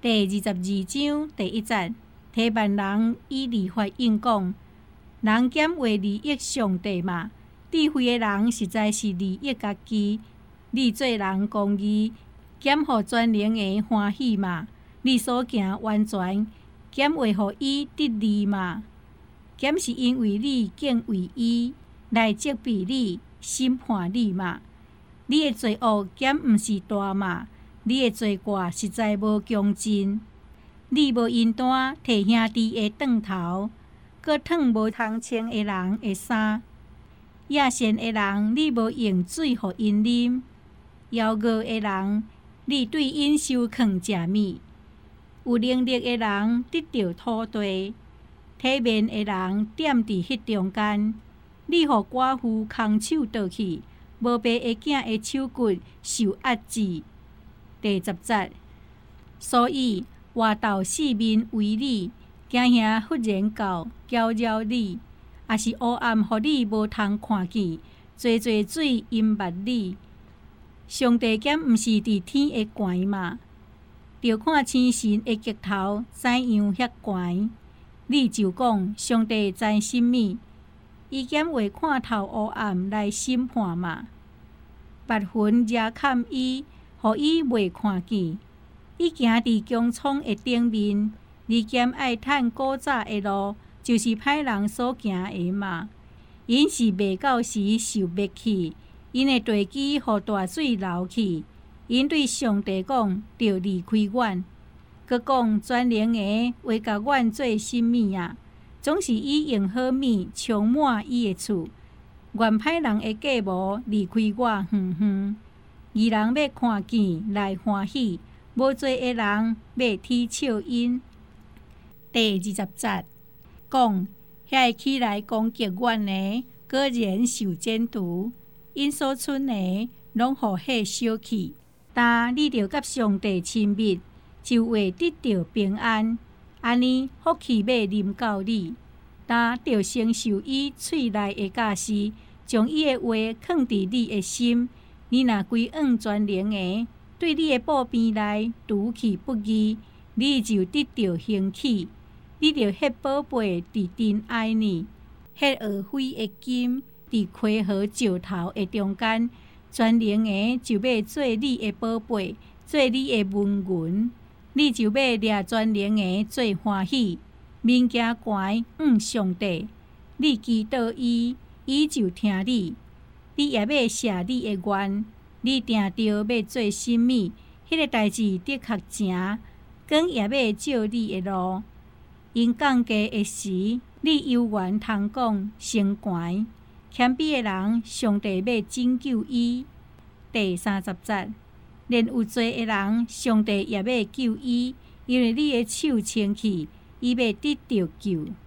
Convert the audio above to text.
第22章第1節，提萬人以利法應講：人減為利益上帝嘛？智慧的人實在是利益家己。你做人公義，減予全能的歡喜嘛？你所行完全，減為予伊得利嘛？減是因為你敬畏伊，來責備你、審判你嘛？你的罪惡減毋是大嘛？你的罪過實在無窮盡。你無應當摕兄弟的頓頭，閣燙無通穿的人的衫。野善的人，你無用水予因啉；妖惡的人，你對因收藏食物。有能力的人得到土地，體面的人踮佇迄中間。你予寡婦空手倒去，無爸的囝的手骨受壓制。第10節，所以活到四面圍你，驚嚇忽然到攪擾你，也是黑暗，予你無通看見，濟水淹沒你。上帝減毋是佇天的懸嘛？著看星神的極頭怎樣遐懸。你就講上帝知甚物？伊減會看透黑暗來審判嘛？白雲遮蓋伊，予伊袂看見。伊行佇穹蒼的頂面，你減愛趁古早的路，就是歹人所行的嘛。因是未到時受滅去，因的地基予大水流去。因對上帝講，著離開阮。閣講全能的話甲阮做甚物啊？總是伊用好物充滿伊的厝。願歹人的計謀離開我遠遠。義人要看見來歡喜，無罪的人要啼笑因。第20節講，遐會起來攻擊阮的，果然受剪除，因所剩的，攏予火燒去。但你著甲上帝親密，就會得到平安。安尼福氣要臨到你，但著承受伊喙內的教示，將伊的話囥佇你的心。你若歸往全能的，對你的布邊內除去不義，你就得到興起。你著迄寶貝佇真愛呢，迄學費的金佇溪河石頭的中間。全能的就要做你的寶貝，做你的文銀，你就要掠全能的做歡喜。物件懸往上帝，你祈禱伊，伊就聽你。你也要謝你的願，你定着要做甚物，迄個代志的確誠，光也要照你的路。因降價的時，你悠然通講升懸。謙卑的人，上帝要拯救伊。第30節，連有罪的人，上帝也要救伊，因為你的手伸去，伊要得到救。